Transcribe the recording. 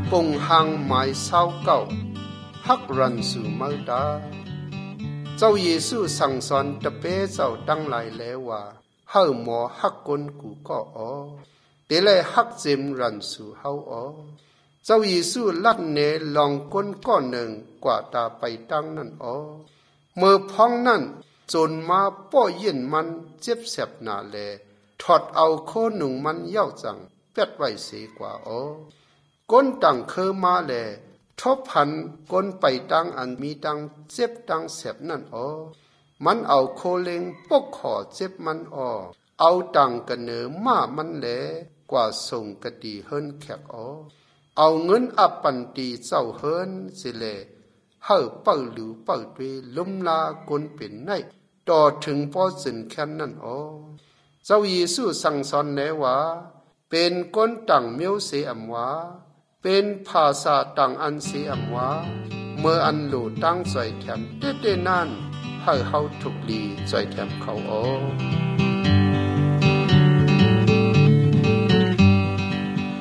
ปงหังหมายเศร้าเก่าฮักรันสู่เมื่อดาเจ้าเยซูสั่งสอนตะเปเจ้าตั้งหลายแล้วว่าเฮาหมอฮักกนกูก็อ๋อเตเลยฮักเจมรันสู่เฮาอ๋อเจ้าเยซูลัดเนลองก้นก้อนหนึ่งกว่าตาไปตั้งนั่นอ๋อเมื่อพ้องนั่นจนมาป้อเย็นมันเจ็บแสบหนาแลถอดเอาโคหนุ่งมันเย้าจังเป็ดไว้เสียกว่าอ๋อก้นตังเคอมาแลทบพันก้นไปตั้งอันมีตังเจ็บตังแสบนั่นอ๋อมันเอาโคเลงปกขอเจ็บมันอ๋อเอาตังกระเนอมามันแลกว่าส่งกะดีเฮินแขกอ๋อเอาเงินอับปันตีเจ้าเฮินสิเลเฮาเป้าหรือเป้าด้วยลุมลากนเป็นไนต่อถึงพอสินแค่นั่นอ๋อเจ้าเยซูสั่งสอนแล้วว่าเป็นก้นต่างเมียวเสียอำวาเป็นภาษาต่างอันเสียอำวาเมื่ออันหลู่ตั้งใจแถมเต้ๆนั่นให้เฮาถูกลีใจแถมเขาอ๋อ